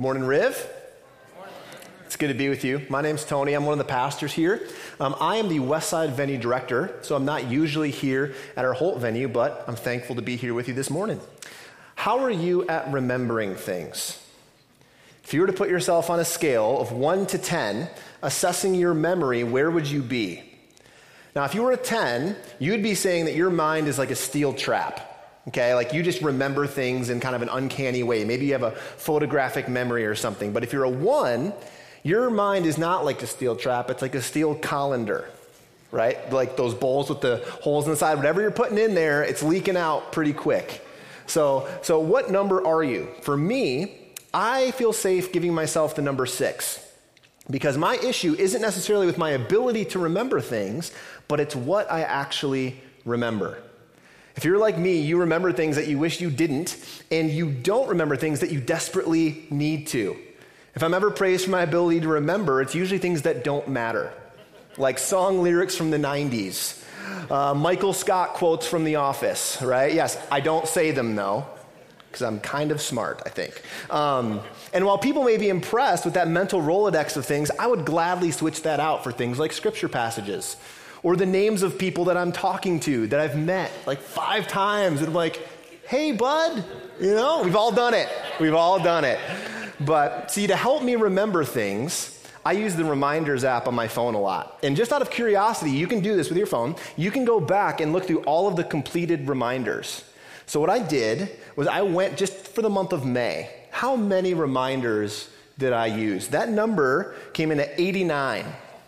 Morning, Riv. It's good to be with you. My name's Tony. I'm one of the pastors here. I am the Westside venue director, so I'm not usually here at our Holt venue, but I'm thankful to be here with you this morning. How are you at remembering things? If you were to put yourself on a scale of 1 to 10, assessing your memory, where would you be? Now, if you were a 10, you'd be saying that your mind is like a steel trap. Okay, like you just remember things in kind of an uncanny way. Maybe you have a photographic memory or something. But if you're a 1, your mind is not like a steel trap. It's like a steel colander, right? Like those bowls with the holes in the side. Whatever you're putting in there, it's leaking out pretty quick. So what number are you? For me, I feel safe giving myself the number 6. Because my issue isn't necessarily with my ability to remember things, but it's what I actually remember. If you're like me, you remember things that you wish you didn't, and you don't remember things that you desperately need to. If I'm ever praised for my ability to remember, it's usually things that don't matter, like song lyrics from the 90s, Michael Scott quotes from The Office, right? Yes, I don't say them, though, because I'm kind of smart, I think. And while people may be impressed with that mental Rolodex of things, I would gladly switch that out for things like scripture passages, or the names of people that I'm talking to, that I've met like 5 times. And I'm like, hey, bud, we've all done it. We've all done it. But see, to help me remember things, I use the Reminders app on my phone a lot. And just out of curiosity, you can do this with your phone. You can go back and look through all of the completed reminders. So what I did was I went just for the month of May. How many reminders did I use? That number came in at 89.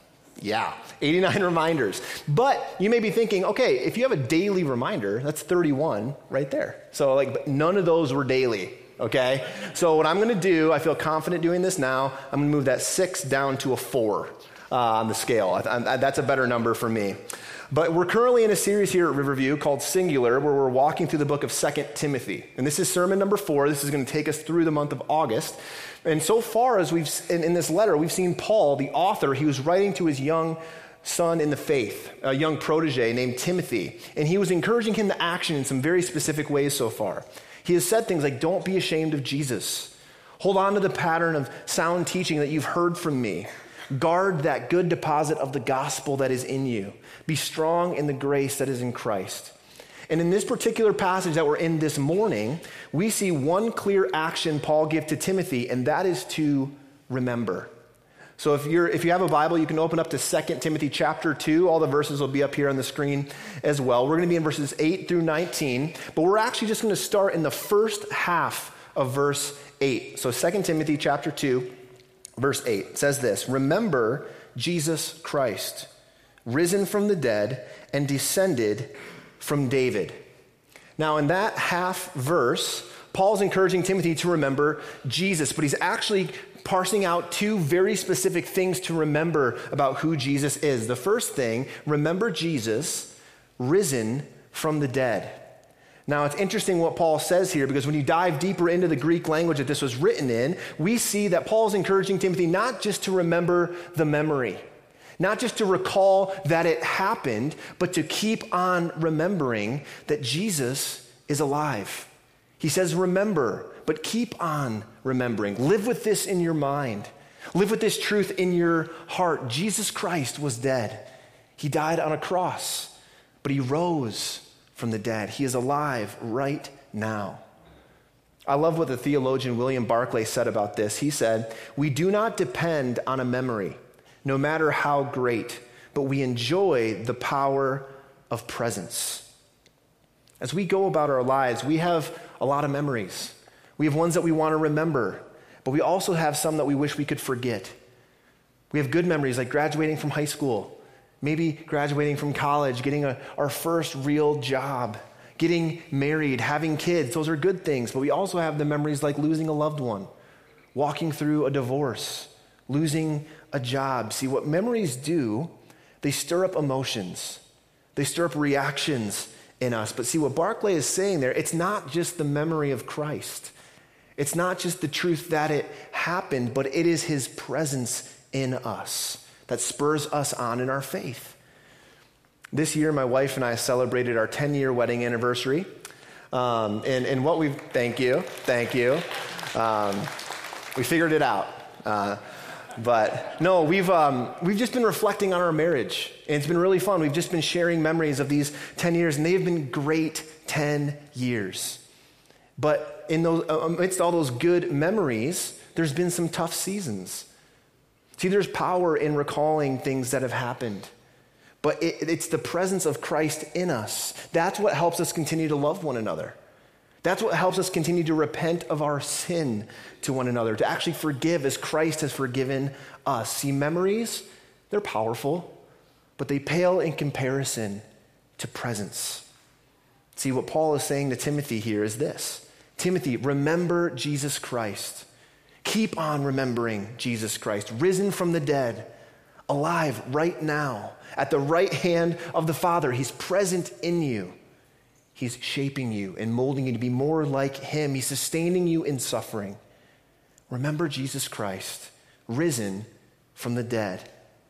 Yeah, 89 reminders. But you may be thinking, okay, if you have a daily reminder, that's 31 right there. So but none of those were daily, okay? So what I'm going to do, I feel confident doing this now, I'm going to move that 6 down to a 4 on the scale. That's a better number for me. But we're currently in a series here at Riverview called Singular, where we're walking through the book of 2 Timothy. And this is sermon number 4. This is going to take us through the month of August. And so far as in this letter, we've seen Paul, the author, he was writing to his young son in the faith, a young protege named Timothy. And he was encouraging him to action in some very specific ways so far. He has said things like, don't be ashamed of Jesus. Hold on to the pattern of sound teaching that you've heard from me. Guard that good deposit of the gospel that is in you. Be strong in the grace that is in Christ. And in this particular passage that we're in this morning, we see one clear action Paul gave to Timothy, and that is to remember. So if you have a Bible, you can open up to 2 Timothy chapter 2. All the verses will be up here on the screen as well. We're going to be in verses 8 through 19, but we're actually just going to start in the first half of verse 8. So 2 Timothy chapter 2, verse 8 says this: "Remember Jesus Christ, risen from the dead and descended from David." Now, in that half verse, Paul's encouraging Timothy to remember Jesus, but he's actually parsing out 2 very specific things to remember about who Jesus is. The first thing, remember Jesus, risen from the dead. Now, it's interesting what Paul says here, because when you dive deeper into the Greek language that this was written in, we see that Paul's encouraging Timothy not just to remember the memory, not just to recall that it happened, but to keep on remembering that Jesus is alive. He says, remember, but keep on remembering. Live with this in your mind. Live with this truth in your heart. Jesus Christ was dead. He died on a cross, but he rose from the dead. He is alive right now. I love what the theologian William Barclay said about this. He said, "We do not depend on a memory, no matter how great, but we enjoy the power of presence." As we go about our lives, we have a lot of memories. We have ones that we want to remember, but we also have some that we wish we could forget. We have good memories like graduating from high school, maybe graduating from college, getting our first real job, getting married, having kids. Those are good things, but we also have the memories like losing a loved one, walking through a divorce, losing a job. See, what memories do, they stir up emotions. They stir up reactions in us. But see, what Barclay is saying there, it's not just the memory of Christ. It's not just the truth that it happened, but it is his presence in us that spurs us on in our faith. This year, my wife and I celebrated our 10-year wedding anniversary. Thank you. We figured it out. But no, we've just been reflecting on our marriage, and it's been really fun. We've just been sharing memories of these 10 years, and they've been great 10 years. But in those, amidst all those good memories, there's been some tough seasons. See, there's power in recalling things that have happened, but it's the presence of Christ in us. That's what helps us continue to love one another. That's what helps us continue to repent of our sin to one another, to actually forgive as Christ has forgiven us. See, memories, they're powerful, but they pale in comparison to presence. See, what Paul is saying to Timothy here is this: Timothy, remember Jesus Christ. Keep on remembering Jesus Christ, risen from the dead, alive right now, at the right hand of the Father. He's present in you. He's shaping you and molding you to be more like him. He's sustaining you in suffering. Remember Jesus Christ, risen from the dead.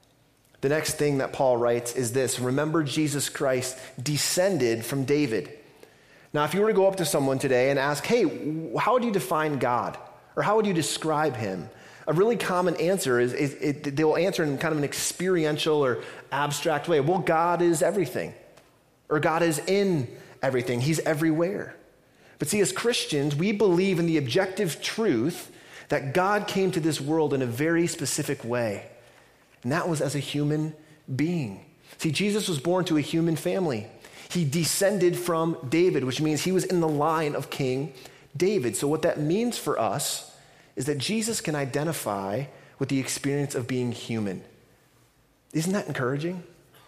The next thing that Paul writes is this: remember Jesus Christ descended from David. Now, if you were to go up to someone today and ask, hey, how would you define God? Or how would you describe him? A really common answer is they will answer in kind of an experiential or abstract way. Well, God is everything. Or God is in everything. He's everywhere. But see, as Christians, we believe in the objective truth that God came to this world in a very specific way. And that was as a human being. See, Jesus was born to a human family. He descended from David, which means he was in the line of King David. So what that means for us is that Jesus can identify with the experience of being human. Isn't that encouraging?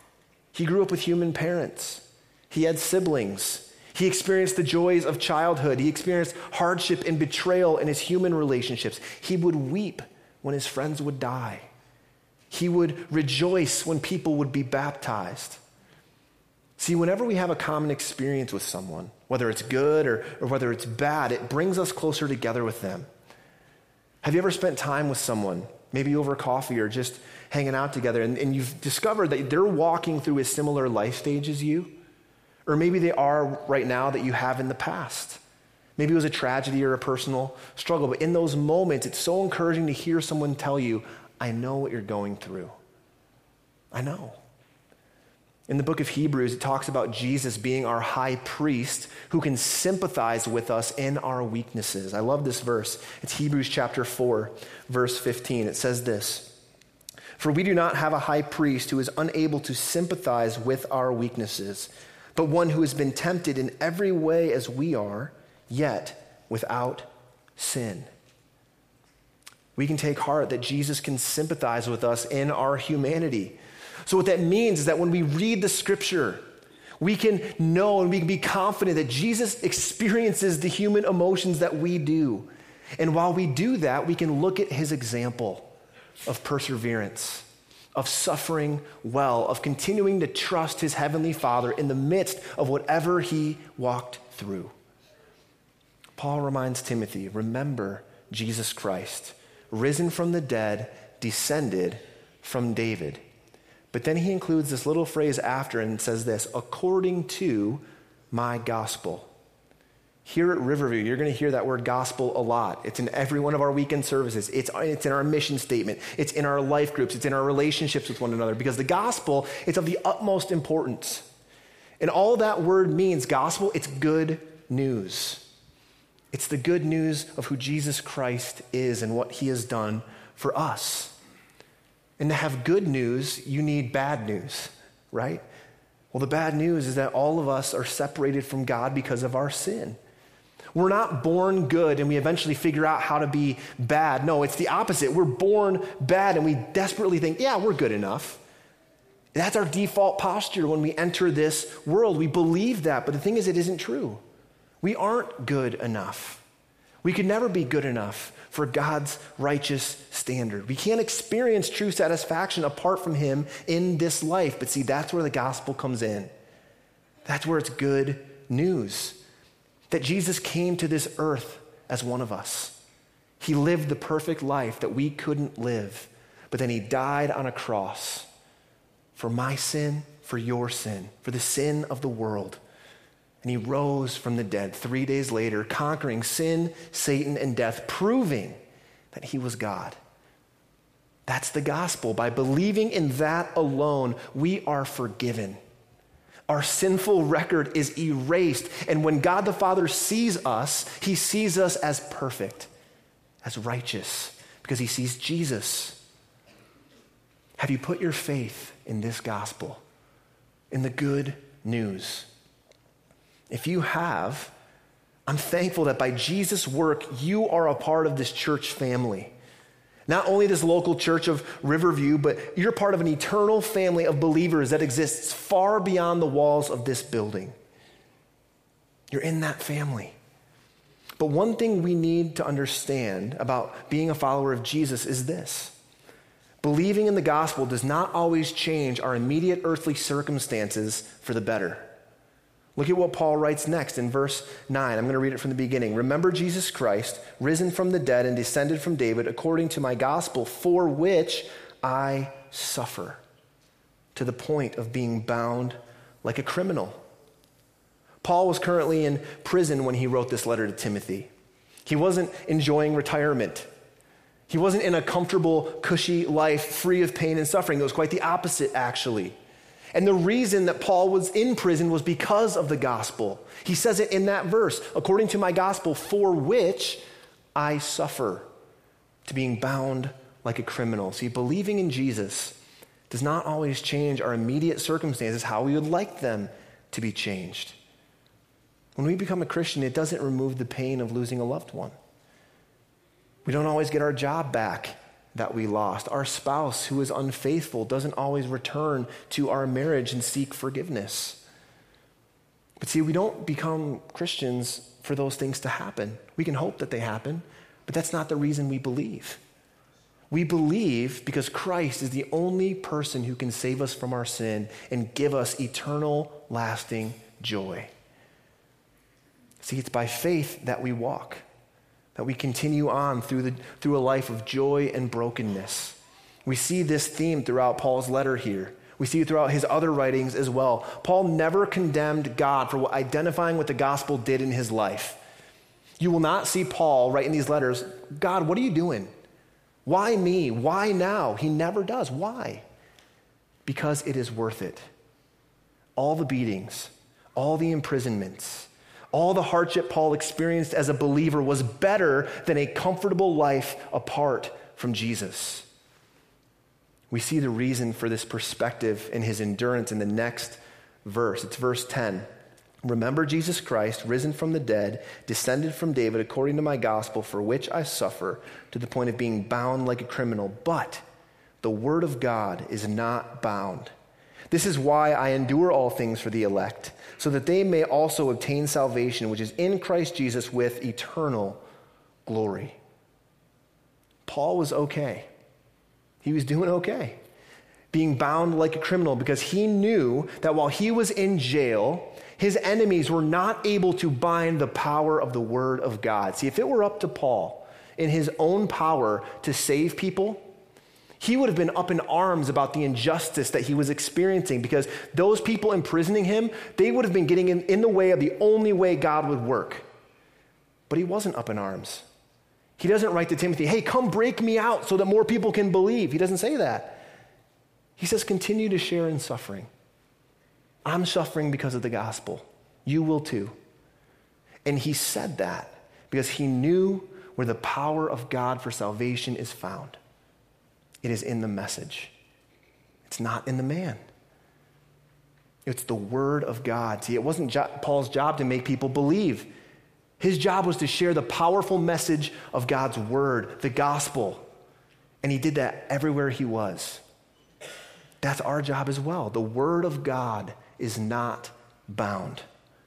He grew up with human parents. He had siblings. He experienced the joys of childhood. He experienced hardship and betrayal in his human relationships. He would weep when his friends would die. He would rejoice when people would be baptized. See, whenever we have a common experience with someone, whether it's good or whether it's bad, it brings us closer together with them. Have you ever spent time with someone, maybe over coffee or just hanging out together, and you've discovered that they're walking through a similar life stage as you? Or maybe they are right now that you have in the past. Maybe it was a tragedy or a personal struggle, but in those moments, it's so encouraging to hear someone tell you, I know what you're going through. I know. In the book of Hebrews, it talks about Jesus being our high priest who can sympathize with us in our weaknesses. I love this verse. It's Hebrews chapter 4, verse 15. It says this: "For we do not have a high priest who is unable to sympathize with our weaknesses, but one who has been tempted in every way as we are, yet without sin." We can take heart that Jesus can sympathize with us in our humanity. So what that means is that when we read the scripture, we can know and we can be confident that Jesus experiences the human emotions that we do. And while we do that, we can look at his example of perseverance, of suffering well, of continuing to trust his heavenly Father in the midst of whatever he walked through. Paul reminds Timothy, remember Jesus Christ, risen from the dead, descended from David. But then he includes this little phrase after and says this: according to my gospel. Here at Riverview, you're going to hear that word gospel a lot. It's in every one of our weekend services. It's in our mission statement. It's in our life groups. It's in our relationships with one another, because the gospel is of the utmost importance. And all that word means, gospel, it's good news. It's the good news of who Jesus Christ is and what he has done for us. And to have good news, you need bad news, right? Well, the bad news is that all of us are separated from God because of our sin. We're not born good and we eventually figure out how to be bad. No, it's the opposite. We're born bad and we desperately think, yeah, we're good enough. That's our default posture when we enter this world. We believe that, but the thing is, it isn't true. We aren't good enough. We could never be good enough for God's righteous standard. We can't experience true satisfaction apart from him in this life. But see, that's where the gospel comes in. That's where it's good news. That Jesus came to this earth as one of us. He lived the perfect life that we couldn't live. But then he died on a cross for my sin, for your sin, for the sin of the world. And he rose from the dead 3 days later, conquering sin, Satan, and death, proving that he was God. That's the gospel. By believing in that alone, we are forgiven. Our sinful record is erased. And when God the Father sees us, he sees us as perfect, as righteous, because he sees Jesus. Have you put your faith in this gospel, in the good news? If you have, I'm thankful that by Jesus' work, you are a part of this church family. Not only this local church of Riverview, but you're part of an eternal family of believers that exists far beyond the walls of this building. You're in that family. But one thing we need to understand about being a follower of Jesus is this. Believing in the gospel does not always change our immediate earthly circumstances for the better. Look at what Paul writes next in verse 9. I'm going to read it from the beginning. Remember Jesus Christ, risen from the dead and descended from David, according to my gospel, for which I suffer, to the point of being bound like a criminal. Paul was currently in prison when he wrote this letter to Timothy. He wasn't enjoying retirement. He wasn't in a comfortable, cushy life free of pain and suffering. It was quite the opposite, actually. And the reason that Paul was in prison was because of the gospel. He says it in that verse, according to my gospel, for which I suffer, to being bound like a criminal. See, believing in Jesus does not always change our immediate circumstances how we would like them to be changed. When we become a Christian, it doesn't remove the pain of losing a loved one. We don't always get our job back that we lost. Our spouse who is unfaithful doesn't always return to our marriage and seek forgiveness. But see, we don't become Christians for those things to happen. We can hope that they happen, but that's not the reason we believe. We believe because Christ is the only person who can save us from our sin and give us eternal, lasting joy. See, it's by faith that we walk, that we continue on through a life of joy and brokenness. We see this theme throughout Paul's letter here. We see it throughout his other writings as well. Paul never condemned God for identifying what the gospel did in his life. You will not see Paul write in these letters, God, what are you doing? Why me? Why now? He never does. Why? Because it is worth it. All the beatings, all the imprisonments, all the hardship Paul experienced as a believer was better than a comfortable life apart from Jesus. We see the reason for this perspective in his endurance in the next verse. It's verse 10. Remember Jesus Christ, risen from the dead, descended from David according to my gospel, for which I suffer, to the point of being bound like a criminal. But the word of God is not bound. This is why I endure all things for the elect, so that they may also obtain salvation, which is in Christ Jesus with eternal glory. Paul was okay. He was doing okay, being bound like a criminal, because he knew that while he was in jail, his enemies were not able to bind the power of the word of God. See, if it were up to Paul in his own power to save people, he would have been up in arms about the injustice that he was experiencing, because those people imprisoning him, they would have been getting in the way of the only way God would work. But he wasn't up in arms. He doesn't write to Timothy, hey, come break me out so that more people can believe. He doesn't say that. He says, continue to share in suffering. I'm suffering because of the gospel. You will too. And he said that because he knew where the power of God for salvation is found. It is in the message. It's not in the man. It's the word of God. See, it wasn't Paul's job to make people believe. His job was to share the powerful message of God's word, the gospel. And he did that everywhere he was. That's our job as well. The word of God is not bound.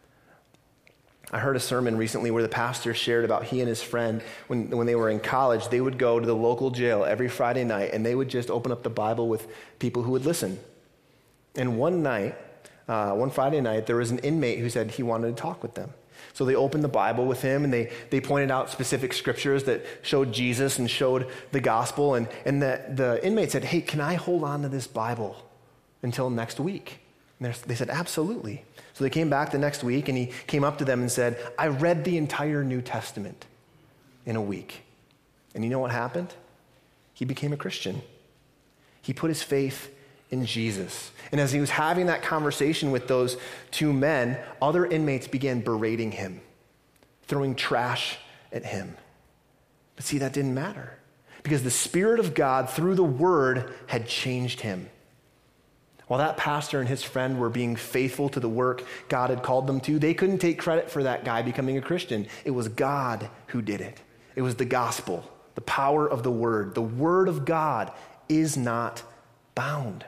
I heard a sermon recently where the pastor shared about he and his friend, when they were in college, they would go to the local jail every Friday night, and they would just open up the Bible with people who would listen. And one Friday night, there was an inmate who said he wanted to talk with them. So they opened the Bible with him, and they pointed out specific scriptures that showed Jesus and showed the gospel. And the inmate said, hey, can I hold on to this Bible until next week? And they said, absolutely. So they came back the next week, and he came up to them and said, I read the entire New Testament in a week. And you know what happened? He became a Christian. He put his faith in Jesus. And as he was having that conversation with those two men, other inmates began berating him, throwing trash at him. But see, that didn't matter because the Spirit of God, through the Word, had changed him. While that pastor and his friend were being faithful to the work God had called them to, they couldn't take credit for that guy becoming a Christian. It was God who did it. It was the gospel, the power of the Word. The Word of God is not bound.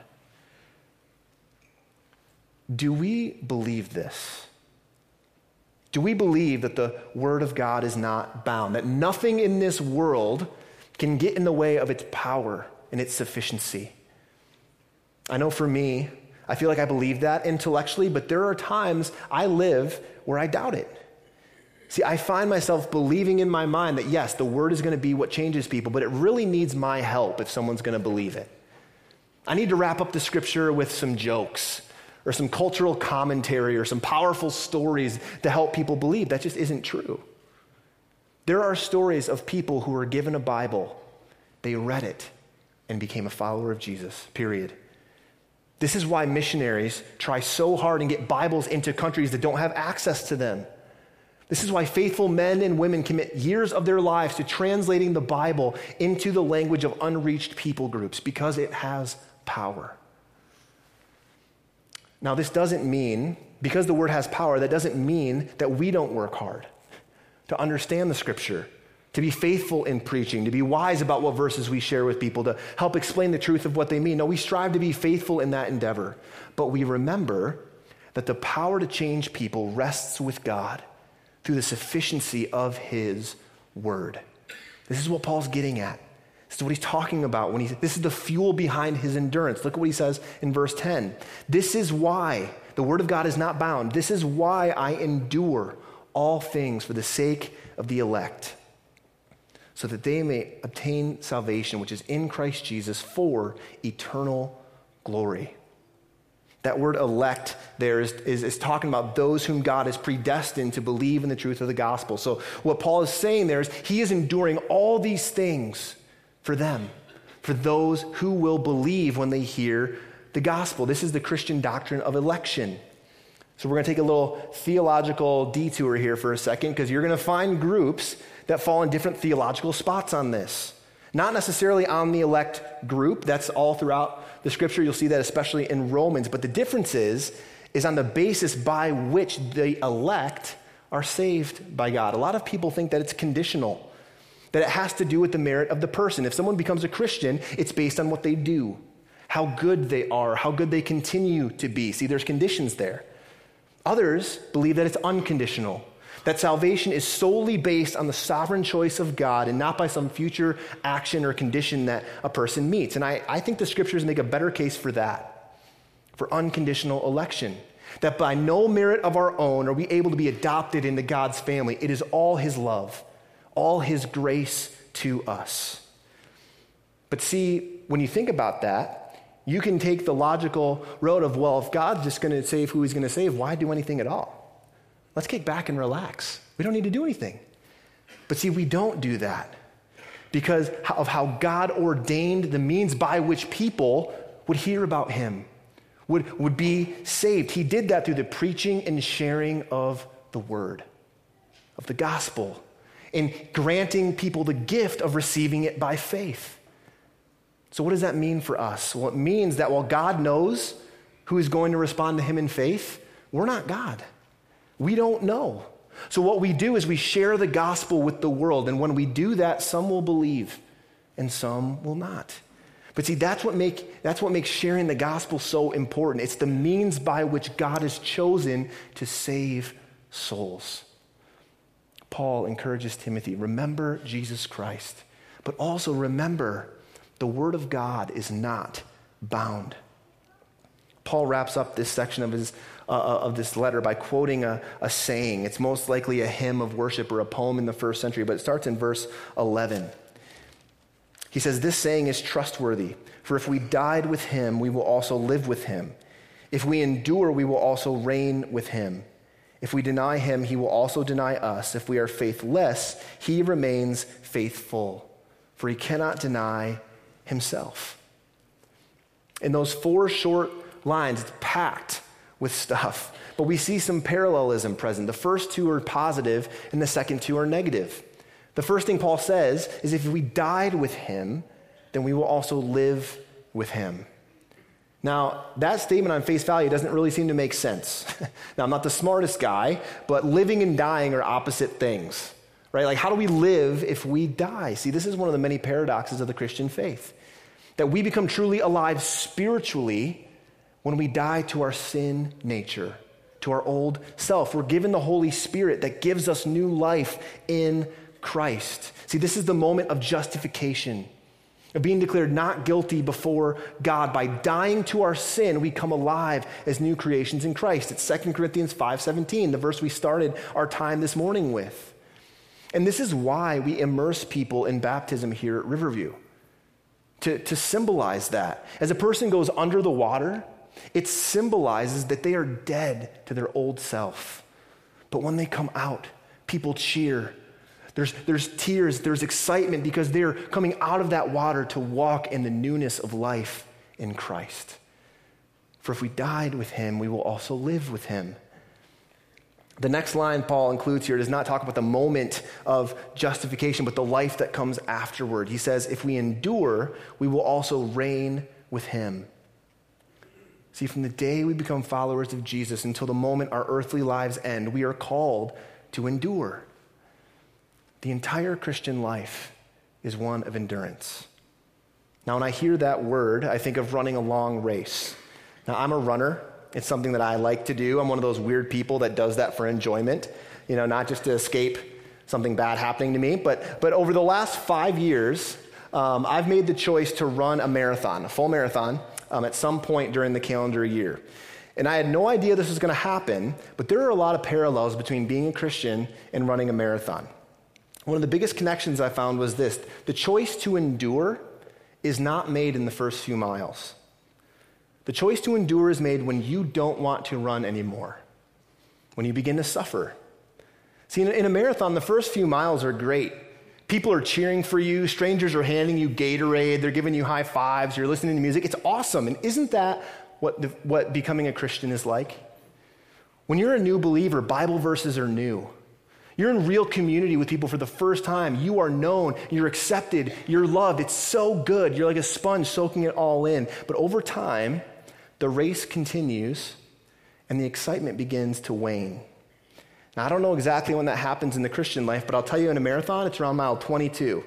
Do we believe this? Do we believe that the Word of God is not bound, that nothing in this world can get in the way of its power and its sufficiency? I know for me, I feel like I believe that intellectually, but there are times I live where I doubt it. See, I find myself believing in my mind that yes, the Word is going to be what changes people, but it really needs my help if someone's going to believe it. I need to wrap up the Scripture with some jokes or some cultural commentary or some powerful stories to help people believe. That just isn't true. There are stories of people who were given a Bible, they read it, and became a follower of Jesus, period. This is why missionaries try so hard and get Bibles into countries that don't have access to them. This is why faithful men and women commit years of their lives to translating the Bible into the language of unreached people groups, because it has power. Now, this doesn't mean, because the Word has power, that doesn't mean that we don't work hard to understand the Scripture, to be faithful in preaching, to be wise about what verses we share with people, to help explain the truth of what they mean. No, we strive to be faithful in that endeavor, but we remember that the power to change people rests with God through the sufficiency of His Word. This is what Paul's getting at. This is what he's talking about when this is the fuel behind his endurance. Look at what he says in verse 10. This is why the Word of God is not bound. This is why I endure all things for the sake of the elect, so that they may obtain salvation, which is in Christ Jesus, for eternal glory. That word elect there is talking about those whom God has predestined to believe in the truth of the gospel. So what Paul is saying there is he is enduring all these things for them, for those who will believe when they hear the gospel. This is the Christian doctrine of election. So we're going to take a little theological detour here for a second, because you're going to find groups that fall in different theological spots on this. Not necessarily on the elect group. That's all throughout the Scripture. You'll see that especially in Romans. But the difference is on the basis by which the elect are saved by God. A lot of people think that it's conditional, that it has to do with the merit of the person. If someone becomes a Christian, it's based on what they do, how good they are, how good they continue to be. See, there's conditions there. Others believe that it's unconditional, that salvation is solely based on the sovereign choice of God and not by some future action or condition that a person meets. And I think the Scriptures make a better case for that, for unconditional election, that by no merit of our own are we able to be adopted into God's family. It is all His love, all His grace to us. But see, when you think about that, you can take the logical road of, well, if God's just going to save who He's going to save, why do anything at all? Let's kick back and relax. We don't need to do anything. But see, we don't do that because of how God ordained the means by which people would hear about Him, would be saved. He did that through the preaching and sharing of the Word, of the gospel, and granting people the gift of receiving it by faith. So what does that mean for us? Well, it means that while God knows who is going to respond to Him in faith, we're not God. We don't know. So what we do is we share the gospel with the world, and when we do that, some will believe and some will not. But see, that's what makes sharing the gospel so important. It's the means by which God has chosen to save souls. Paul encourages Timothy, remember Jesus Christ, but also remember the Word of God is not bound. Paul wraps up this section of this letter by quoting a saying. It's most likely a hymn of worship or a poem in the first century, but it starts in verse 11. He says, this saying is trustworthy, for if we died with Him, we will also live with Him. If we endure, we will also reign with Him. If we deny Him, He will also deny us. If we are faithless, He remains faithful, for he cannot deny himself. In those 4 short lines, it's packed with stuff. But we see some parallelism present. The first 2 are positive, and the second 2 are negative. The first thing Paul says is if we died with him, then we will also live with him. Now, that statement on face value doesn't really seem to make sense. Now, I'm not the smartest guy, but living and dying are opposite things, right? Like, how do we live if we die? See, this is one of the many paradoxes of the Christian faith, that we become truly alive spiritually when we die to our sin nature, to our old self. We're given the Holy Spirit that gives us new life in Christ. See, this is the moment of justification, of being declared not guilty before God. By dying to our sin, we come alive as new creations in Christ. It's 2 Corinthians 5:17, the verse we started our time this morning with. And this is why we immerse people in baptism here at Riverview, to symbolize that. As a person goes under the water, it symbolizes that they are dead to their old self. But when they come out, people cheer. There's tears, there's excitement because they're coming out of that water to walk in the newness of life in Christ. For if we died with him, we will also live with him. The next line Paul includes here does not talk about the moment of justification, but the life that comes afterward. He says, if we endure, we will also reign with him. See, from the day we become followers of Jesus until the moment our earthly lives end, we are called to endure. The entire Christian life is one of endurance. Now, when I hear that word, I think of running a long race. Now, I'm a runner. It's something that I like to do. I'm one of those weird people that does that for enjoyment, not just to escape something bad happening to me. But over the last 5 years, I've made the choice to run a marathon, a full marathon, at some point during the calendar year. And I had no idea this was going to happen, but there are a lot of parallels between being a Christian and running a marathon. One of the biggest connections I found was this: the choice to endure is not made in the first few miles. The choice to endure is made when you don't want to run anymore, when you begin to suffer. See, in a marathon, the first few miles are great. People are cheering for you. Strangers are handing you Gatorade. They're giving you high fives. You're listening to music. It's awesome. And isn't that what becoming a Christian is like? When you're a new believer, Bible verses are new. You're in real community with people for the first time. You are known, you're accepted, you're loved. It's so good. You're like a sponge soaking it all in. But over time, the race continues and the excitement begins to wane. Now, I don't know exactly when that happens in the Christian life, but I'll tell you in a marathon, it's around mile 22.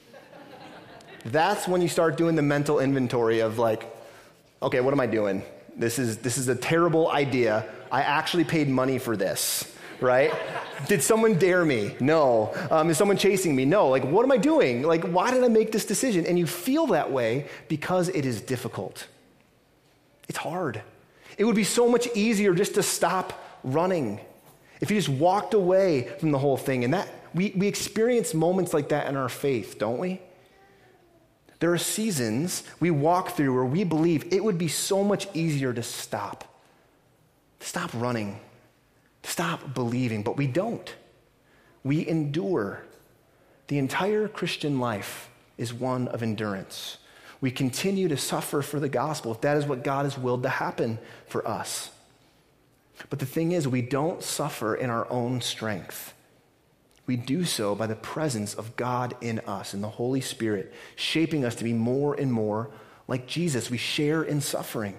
That's when you start doing the mental inventory of like, okay, what am I doing? This is a terrible idea. I actually paid money for this. Right? Did someone dare me? No. Is someone chasing me? No. Like, what am I doing? Like, why did I make this decision? And you feel that way because it is difficult. It's hard. It would be so much easier just to stop running if you just walked away from the whole thing. And that we experience moments like that in our faith, don't we? There are seasons we walk through where we believe it would be so much easier to stop running, stop believing, but we don't. We endure. The entire Christian life is one of endurance. We continue to suffer for the gospel if that is what God has willed to happen for us. But the thing is, we don't suffer in our own strength. We do so by the presence of God in us, in the Holy Spirit, shaping us to be more and more like Jesus. We share in suffering.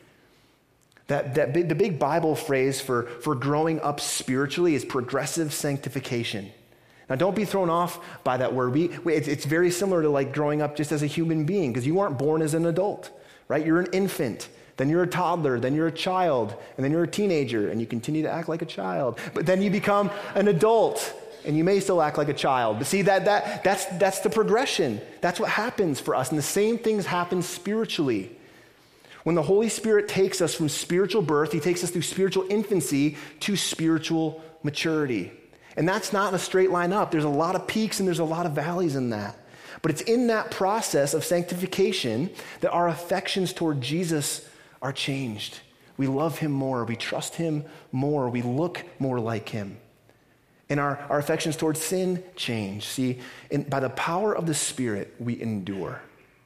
The big Bible phrase for growing up spiritually is progressive sanctification. Now, don't be thrown off by that word. It's very similar to like growing up just as a human being, because you aren't born as an adult, right? You're an infant, then you're a toddler, then you're a child, and then you're a teenager, and you continue to act like a child. But then you become an adult, and you may still act like a child. But see, that's the progression. That's what happens for us. And the same things happen spiritually. When the Holy Spirit takes us from spiritual birth, he takes us through spiritual infancy to spiritual maturity. And that's not a straight line up. There's a lot of peaks and there's a lot of valleys in that. But it's in that process of sanctification that our affections toward Jesus are changed. We love him more. We trust him more. We look more like him. And our affections towards sin change. See, by the power of the Spirit, we endure.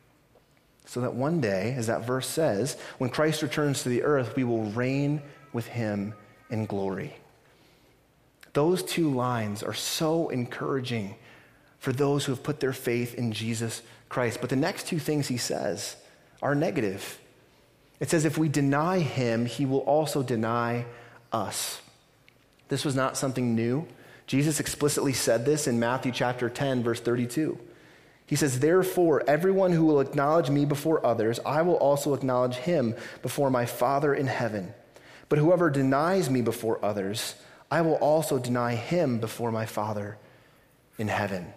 So that one day, as that verse says, when Christ returns to the earth, we will reign with him in glory. Those two lines are so encouraging for those who have put their faith in Jesus Christ. But the next two things he says are negative. It says, if we deny him, he will also deny us. This was not something new. Jesus explicitly said this in Matthew chapter 10, verse 32. He says, therefore, everyone who will acknowledge me before others, I will also acknowledge him before my Father in heaven. But whoever denies me before others, I will also deny him before my Father in heaven.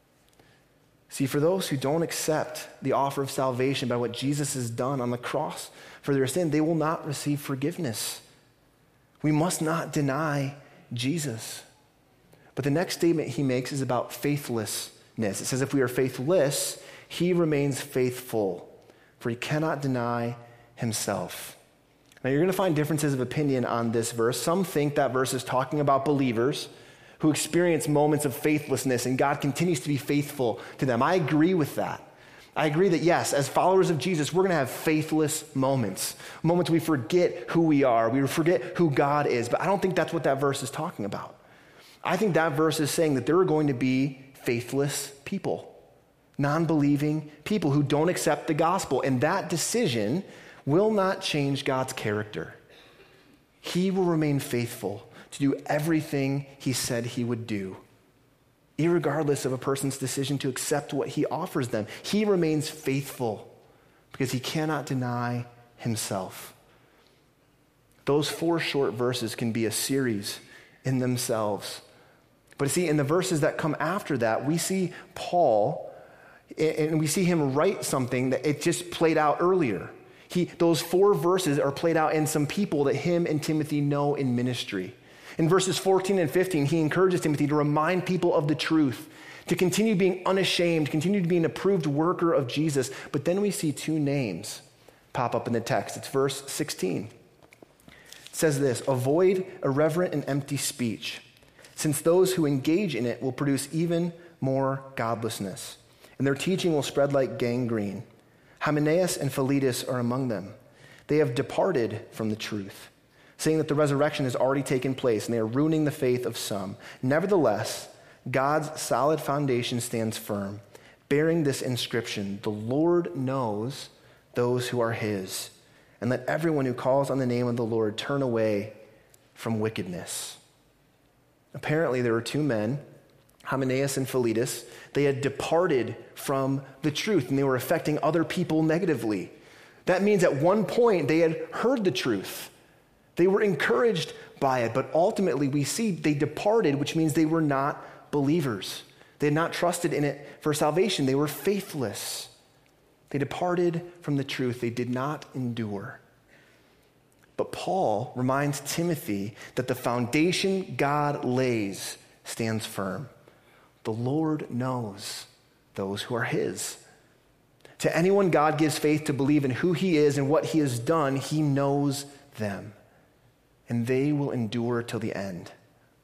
See, for those who don't accept the offer of salvation by what Jesus has done on the cross for their sin, they will not receive forgiveness. We must not deny Jesus. But the next statement he makes is about faithlessness. It says, if we are faithless, he remains faithful, for he cannot deny himself. Now, you're going to find differences of opinion on this verse. Some think that verse is talking about believers who experience moments of faithlessness, and God continues to be faithful to them. I agree with that. I agree that, yes, as followers of Jesus, we're going to have faithless moments we forget who we are, we forget who God is, but I don't think that's what that verse is talking about. I think that verse is saying that there are going to be faithless people, non-believing people who don't accept the gospel, and that decision will not change God's character. He will remain faithful to do everything he said he would do, irregardless of a person's decision to accept what he offers them. He remains faithful because he cannot deny himself. Those 4 short verses can be a series in themselves. But see, in the verses that come after that, we see Paul, and we see him write something that it just played out earlier. Those 4 verses are played out in some people that him and Timothy know in ministry. In verses 14 and 15, he encourages Timothy to remind people of the truth, to continue being unashamed, continue to be an approved worker of Jesus. But then we see 2 names pop up in the text. It's verse 16. It says this, avoid irreverent and empty speech, since those who engage in it will produce even more godlessness, and their teaching will spread like gangrene. Hymenaeus and Philetus are among them. They have departed from the truth, saying that the resurrection has already taken place, and they are ruining the faith of some. Nevertheless, God's solid foundation stands firm, bearing this inscription, the Lord knows those who are his, and let everyone who calls on the name of the Lord turn away from wickedness. Apparently, there were 2 men, Hymenaeus and Philetus. They had departed from the truth, and they were affecting other people negatively. That means at one point, they had heard the truth. They were encouraged by it, but ultimately we see they departed, which means they were not believers. They had not trusted in it for salvation. They were faithless. They departed from the truth. They did not endure. But Paul reminds Timothy that the foundation God lays stands firm. The Lord knows those who are his. To anyone God gives faith to believe in who he is and what he has done, he knows them, and they will endure till the end.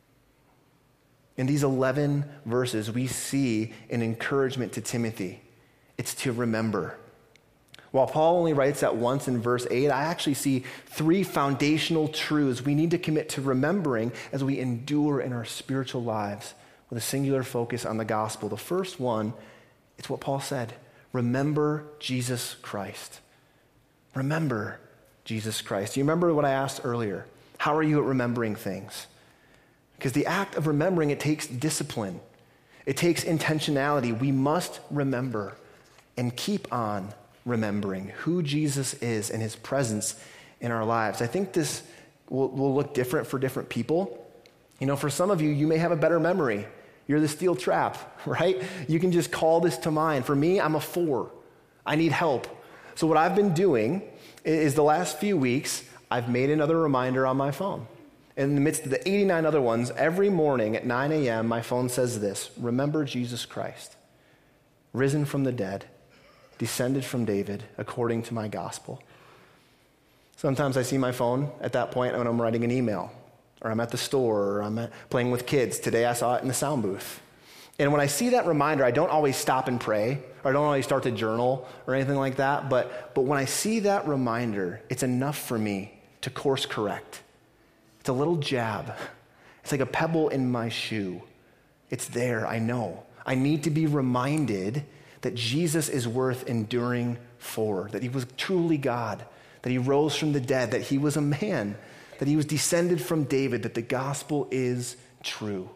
In these 11 verses, we see an encouragement to Timothy. It's to remember. While Paul only writes that once in verse 8, I actually see 3 foundational truths we need to commit to remembering as we endure in our spiritual lives with a singular focus on the gospel. The first one, it's what Paul said. Remember Jesus Christ. Remember Jesus Christ. Do you remember what I asked earlier? How are you at remembering things? Because the act of remembering, it takes discipline. It takes intentionality. We must remember and keep on remembering who Jesus is and his presence in our lives. I think this will look different for different people. You know, for some of you, you may have a better memory. You're the steel trap, right? You can just call this to mind. For me, I'm a 4. I need help. So what I've been doing is the last few weeks, I've made another reminder on my phone. In the midst of the 89 other ones, every morning at 9 a.m., my phone says this: remember Jesus Christ, risen from the dead, descended from David, according to my gospel. Sometimes I see my phone at that point when I'm writing an email. or I'm at the store, or I'm playing with kids. Today I saw it in the sound booth. And when I see that reminder, I don't always stop and pray, or I don't always start to journal or anything like that, but when I see that reminder, it's enough for me to course correct. It's a little jab. It's like a pebble in my shoe. It's there, I know. I need to be reminded that Jesus is worth enduring for, that he was truly God, that he rose from the dead, that he was a man, that he was descended from David, that the gospel is true.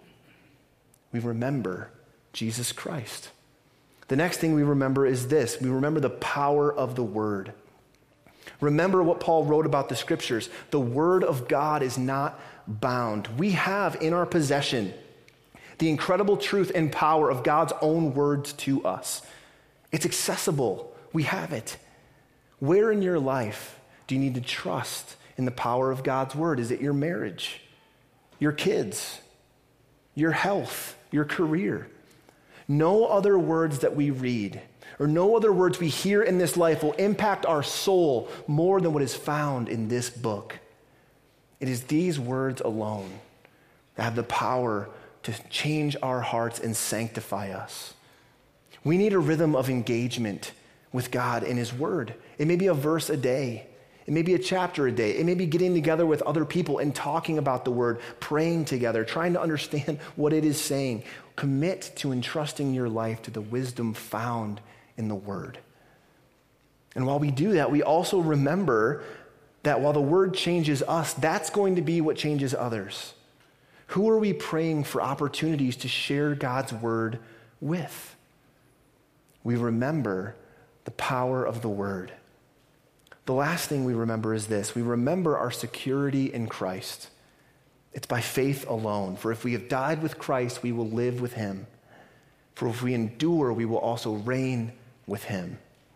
We remember Jesus Christ. The next thing we remember is this. We remember the power of the word. Remember what Paul wrote about the scriptures. The word of God is not bound. We have in our possession the incredible truth and power of God's own words to us. It's accessible. We have it. Where in your life do you need to trust in the power of God's word? Is it your marriage, your kids, your health, your career? No other words that we read or no other words we hear in this life will impact our soul more than what is found in this book. It is these words alone that have the power to change our hearts and sanctify us. We need a rhythm of engagement with God in his word. It may be a verse a day. It may be a chapter a day. It may be getting together with other people and talking about the word, praying together, trying to understand what it is saying. Commit to entrusting your life to the wisdom found in the word. And while we do that, we also remember that while the word changes us, that's going to be what changes others. Who are we praying for opportunities to share God's word with? We remember the power of the word. The last thing we remember is this. We remember our security in Christ. It's by faith alone. For if we have died with Christ, we will live with him. For if we endure, we will also reign with him.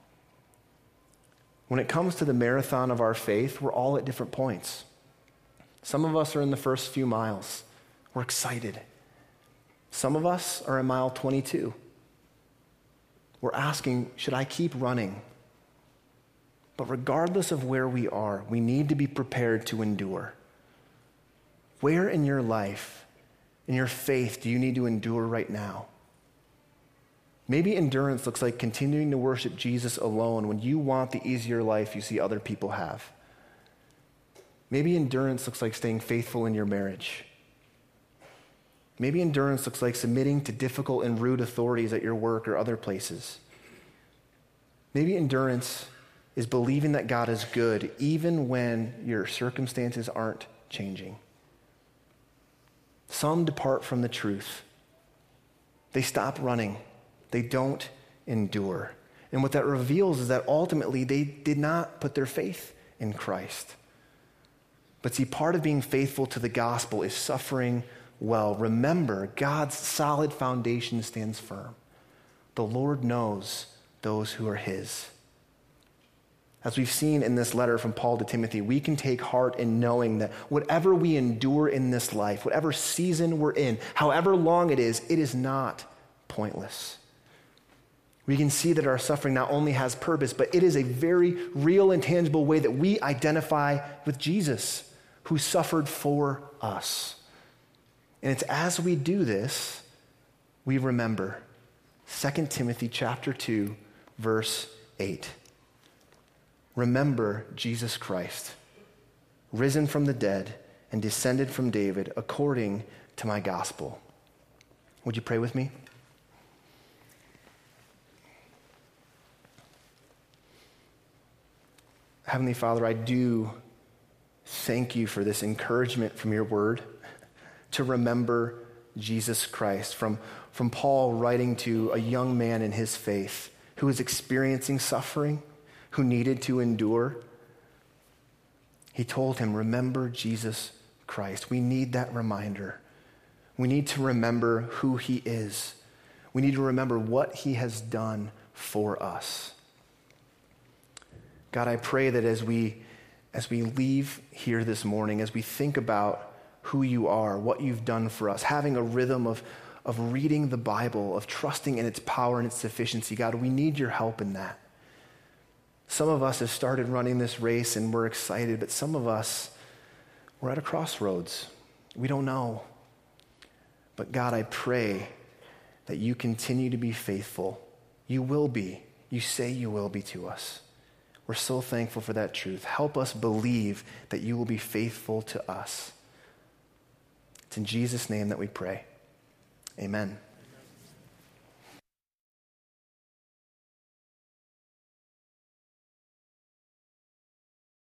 When it comes to the marathon of our faith, we're all at different points. Some of us are in the first few miles. We're excited. Some of us are in mile 22. We're asking, should I keep running? But regardless of where we are, we need to be prepared to endure. Where in your life, in your faith, do you need to endure right now? Maybe endurance looks like continuing to worship Jesus alone when you want the easier life you see other people have. Maybe endurance looks like staying faithful in your marriage. Maybe endurance looks like submitting to difficult and rude authorities at your work or other places. Maybe endurance is believing that God is good even when your circumstances aren't changing. Some depart from the truth. They stop running. They don't endure. And what that reveals is that ultimately they did not put their faith in Christ. But see, part of being faithful to the gospel is suffering well. Remember, God's solid foundation stands firm. The Lord knows those who are his. As we've seen in this letter from Paul to Timothy, we can take heart in knowing that whatever we endure in this life, whatever season we're in, however long it is not pointless. We can see that our suffering not only has purpose, but it is a very real and tangible way that we identify with Jesus, who suffered for us. And it's as we do this, we remember 2 Timothy chapter 2, verse 8. Remember Jesus Christ, risen from the dead and descended from David according to my gospel. Would you pray with me? Heavenly Father, I do thank you for this encouragement from your word to remember Jesus Christ. From Paul writing to a young man in his faith who was experiencing suffering, who needed to endure, he told him, remember Jesus Christ. We need that reminder. We need to remember who he is. We need to remember what he has done for us. God, I pray that as we leave here this morning, as we think about who you are, what you've done for us, having a rhythm of reading the Bible, of trusting in its power and its sufficiency, God, we need your help in that. Some of us have started running this race and we're excited, but some of us, we're at a crossroads. We don't know. But God, I pray that you continue to be faithful. You will be. You say you will be to us. We're so thankful for that truth. Help us believe that you will be faithful to us. It's in Jesus' name that we pray. Amen.